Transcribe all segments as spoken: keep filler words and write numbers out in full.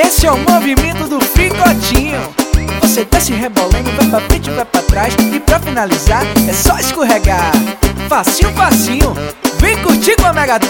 Esse é o movimento do fricotinho. Você desce rebolando, vai pra frente, vai pra trás. E pra finalizar, é só escorregar. Facinho, facinho. Vem curtir com a Megaton.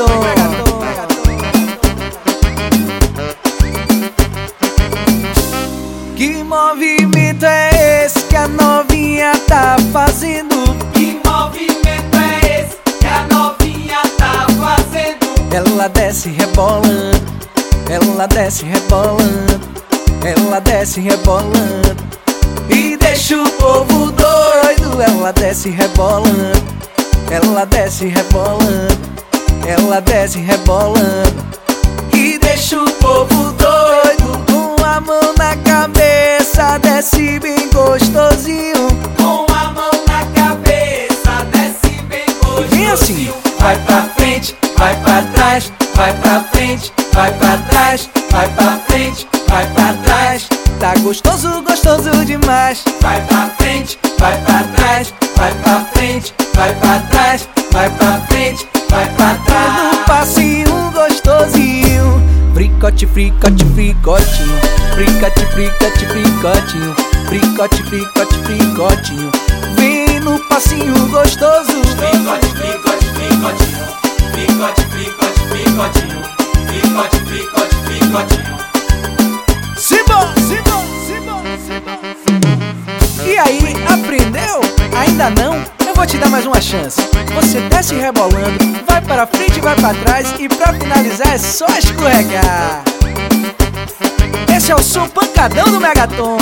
Que movimento é esse que a novinha tá fazendo? Que movimento é esse que a novinha tá fazendo? Ela desce rebolando, ela desce rebolando, ela desce rebolando e deixa o povo doido. Ela desce rebolando, ela desce rebolando, ela desce rebolando e deixa o povo doido. Com a mão na cabeça, desce bem gostosinho. Com a mão na cabeça, desce bem gostosinho. Vem assim. Vai pra frente, vai pra trás, vai pra frente, vai pra trás, vai pra frente, vai pra trás. Tá gostoso, gostoso demais. Vai pra frente, vai pra trás, vai pra frente, vai pra trás, vai pra frente, vai pra trás. No passinho gostosinho. Fricote, fricote, fricotinho. Fricote, fricote, fricotinho. Fricote, fricote, fricotinho. Vem no passinho gostoso. Fricote, fricote, fricotinho. Fricote, fricote, fricotinho. Fricote, fricote, fricotinho. Simbora, simbora, simbora, simbora. E aí, aprendeu? Ainda não? Eu vou te dar mais uma chance. Você desce rebolando, vai para frente, vai para trás e pra finalizar é só escorregar. Esse é o som pancadão do Megaton.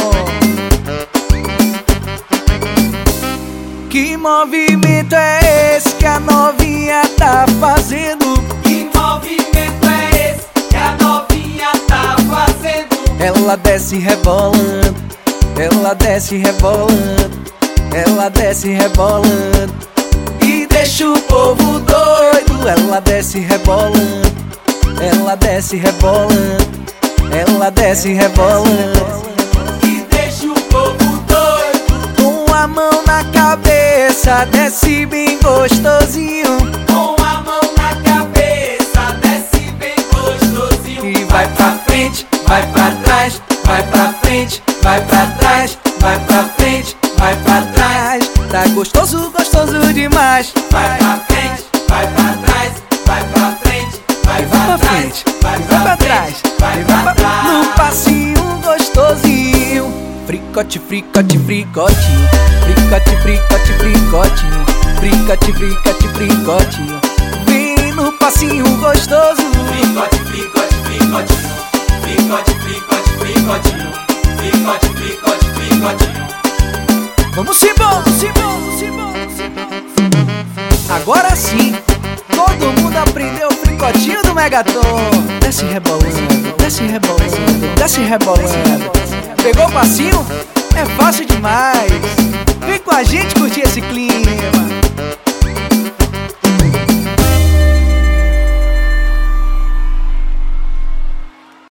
Que movimento é esse que a novinha tá fazendo? Que movimento é esse que a novinha tá fazendo? Ela desce rebolando, ela desce rebolando, ela desce rebolando e deixa o povo doido. Ela desce rebolando, ela desce rebolando, ela desce rebolando E deixa o povo doido. com a mão na cabeça, desce bem gostosinho. Com a mão na cabeça, desce bem gostosinho. E vai pra frente, vai pra trás, vai pra frente, vai pra trás, vai pra frente, vai pra trás. Tá gostoso, gostoso demais. Vai pra frente, vai pra trás, vai pra frente, vai pra trás, vai pra trás, vai pra trás. No passinho gostosinho. Fricote, fricote, fricotinho. Fricote, fricote, fricotinho. Fricote, fricote, fricotinho. Vem no passinho gostoso. Fricote, fricote, fricotinho. Fricote, fricote, fricotinho. Fricote, fricote, fricotinho. Vamos embora, embora, embora, embora. Agora sim, todo mundo aprendeu o fricotinho do Megaton. Desce rebolando, desce rebolando, desce rebolando. Pegou o passinho? É fácil demais. Vem com a gente curtir esse clima.